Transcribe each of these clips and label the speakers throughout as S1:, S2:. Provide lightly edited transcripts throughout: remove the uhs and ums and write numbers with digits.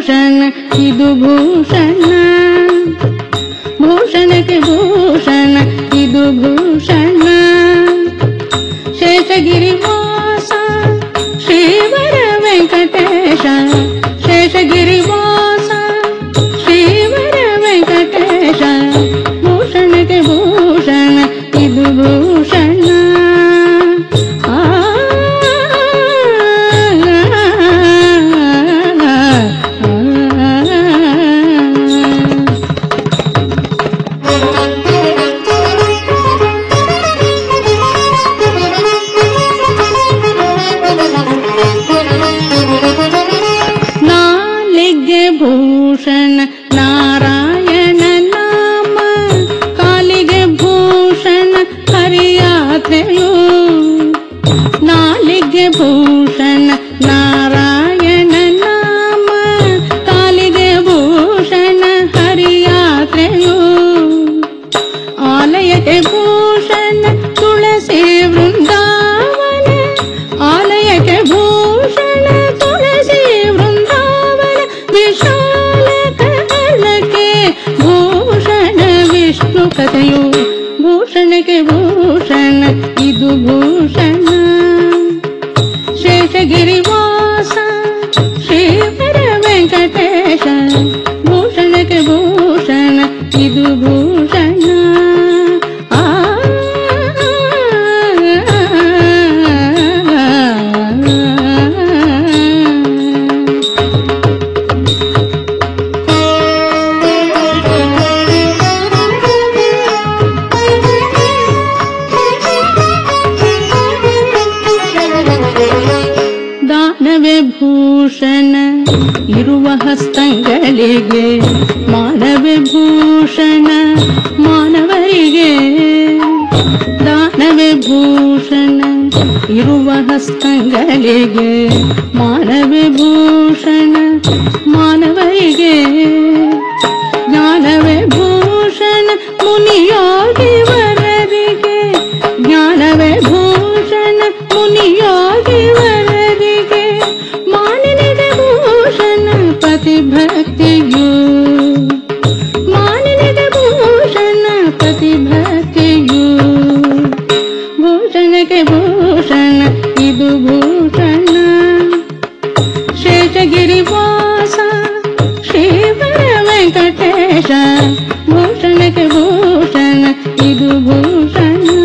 S1: ಭೂಷಣ ಇದು ಭೂಷಣ ಭೂಷಣಕ್ಕೆ ಭೂಷಣ ಇದು ಭೂಷಣ ಶೇಷಗಿರಿವಾಸ ಶ್ರೀವರ ವೆಂಕಟೇಶ ಶೇಷಗಿರಿವಾಸ ಶ್ರೀವರ ವೆಂಕಟೇಶ ಭೂಷಣಕ್ಕೆ ಭೂಷಣ ಇದು ಭೂಷಣ ಭೂಷಣ ನಾರಾಯಣ ನಾಮ ಕಾಲಿಗೆ ಭೂಷಣ ಹರಿಯಾತ್ರೆಯು ನಾಲಿಗೆ ಭೂಷಣ ನಾರಾಯಣ ನಾಮ ಕಾಲಿಗೆ ಭೂಷಣ ಹರಿಯಾತ್ರೆಯು ಆಲಯಕ್ಕೆ ಭೂಷಣ ತುಳಸಿ ವೃಂದಾವನ ಆಲಯಕ್ಕೆ ಭೂಷಣ ತುಳಸಿ ವೃಂದಾವನ ವಿಶಾಲ ಕಮಲಕ್ಕೆ ಭೂಷಣ ವಿಷ್ಣು ಕಥೆಯು ಭೂಷಣಕ್ಕೆ ಭೂಷಣ ಇದು ಭೂಷಣ ಶೇಷಗಿರಿವಾಸ ಶ್ರೀವರ ವೆಂಕಟೇಶ ಭೂಷಣಕ್ಕೆ ಭೂಷಣ ಇದು ಭೂಷಣ ದಾನವೇ ಭೂಷಣ ಇರುವ ಹಸ್ತಗಳಿಗೆ ಮಾನವೇ ಭೂಷಣ ಮಾನವರಿಗೆ ದಾನವೇ ಭೂಷಣ ಇರುವ ಹಸ್ತಗಳಿಗೆ ಮಾನವೇ ಭೂಷಣ ಮಾನವರಿಗೆ ಜ್ಞಾನವೇ ಭೂಷಣ ಮುನಿಯೋಗಿ ವರರಿಗೆ ಜ್ಞಾನವೇ ಭೂಷಣ ಮುನಿಯೋಗಿ ವರರಿಗೆ ಮಾನಿನಿಗೆ ಭೂಷಣ ಪತಿಭಕ್ತಿಯು ಮಾನಿನಿಗೆ ಭೂಷಣ ಪತಿಭಕ್ತಿಯು ಭೂಷಣಕ್ಕೆ ಭೂಷಣ ಇದು ಭೂಷಣ ಶೇಷಗಿರಿವಾಸ ಶ್ರೀವರ ವೆಂಕಟೇಶ ಭೂಷಣಕ್ಕೆ ಭೂಷಣ ಇದು ಭೂಷಣ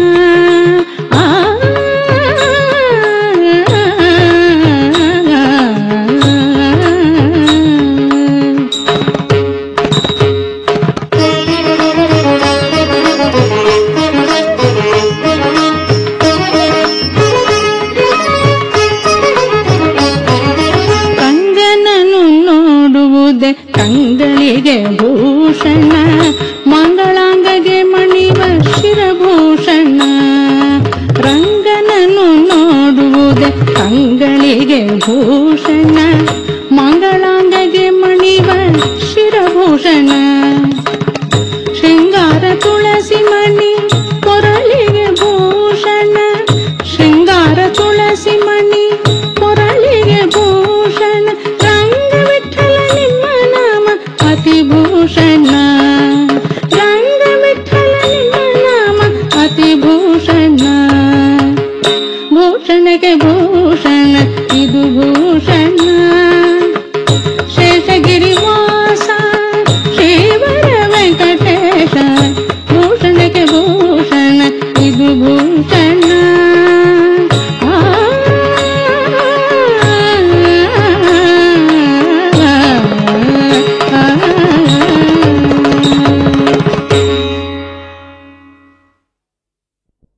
S1: ಕಂಗಳಿಗೆ ಭೂಷಣ ಮಂಗಳಾಂಗಗೆ ಮಣಿವ ಶಿರಭೂಷಣ ರಂಗನನ್ನು ನೋಡುವುದೇ ಕಂಗಳಿಗೆ ಭೂಷಣ ಮಂಗಳಾಂಗಗೆ ಮಣಿವ ಶಿರಭೂಷಣ